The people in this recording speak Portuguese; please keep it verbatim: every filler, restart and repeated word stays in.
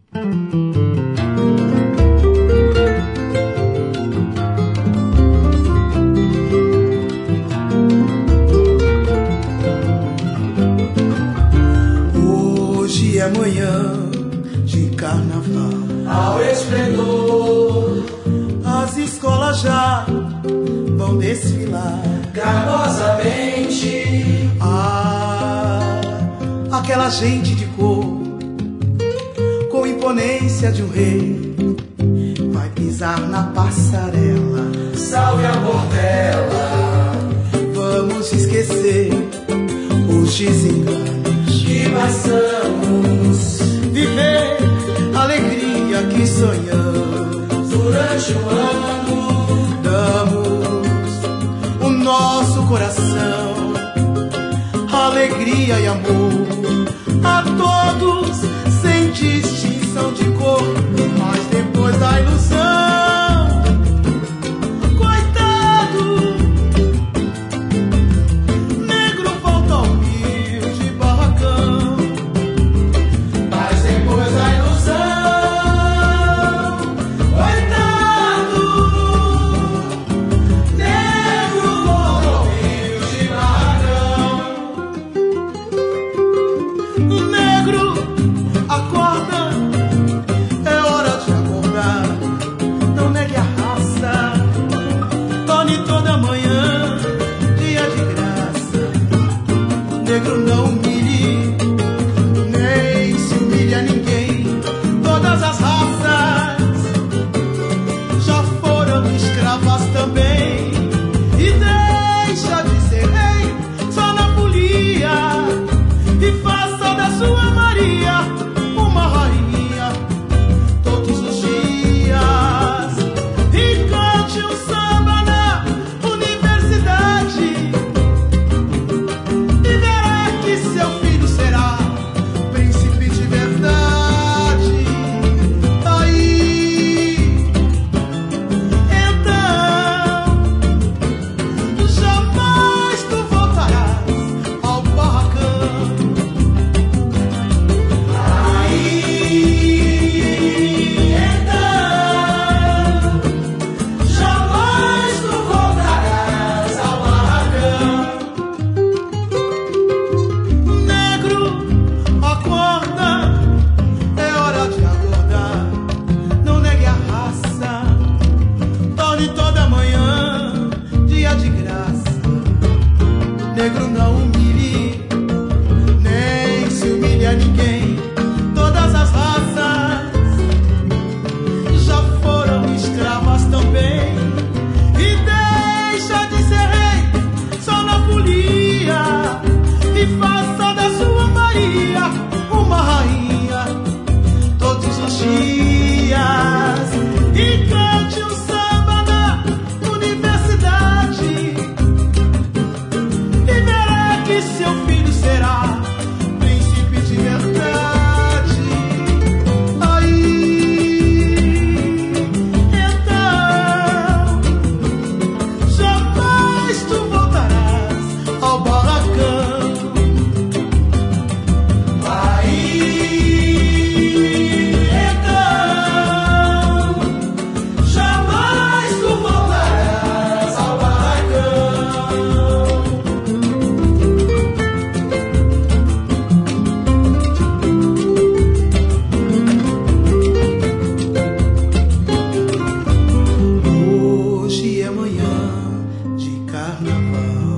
Hoje é manhã de carnaval, ao esplendor, as escolas já vão desfilar garbosamente. Ah, aquela gente de cor, com imponência de um rei, vai pisar na passarela. Salve a Portela, vamos esquecer os desenganos que passamos, viver a alegria que sonhamos. Durante o ano damos o nosso coração, alegria e amor a todos, sem distinção de cor. Mas depois da ilusão, coitado, negro volta ao humilde barracão. Mas depois da ilusão, coitado, negro volta ao humilde barracão. O negro acorda, é hora de acordar. Não negue a raça, torne toda manhã dia de graça. Negro não humilhe, nem se humilhe a ninguém. Todas as raças já foram escravas também. E deixa de ser rei só na folia, e faça da sua Maria uma rainha todos os dias. E cante um samba na universidade, e verá que seu filho será príncipe de verdade. Aí, então, jamais tu voltarás ao barracão. Jamais tu voltarás ao barracão. Negro, acorda, é hora de acordar. Não negue a raça, torne toda manhã dia de graça. Negro não humilhe, nem se humilhe a ninguém. Todas as raças já foram escravas também. E deixa de ser rei só na folia, e faça da sua Maria uma rainha todos os dias. E cante um samba na universidade, e verá que seu filho será príncipe de verdade. Aí, então, jamais tu voltarás ao barracão. Aí, então, jamais tu voltarás ao barracão. Hoje é manhã de carnaval.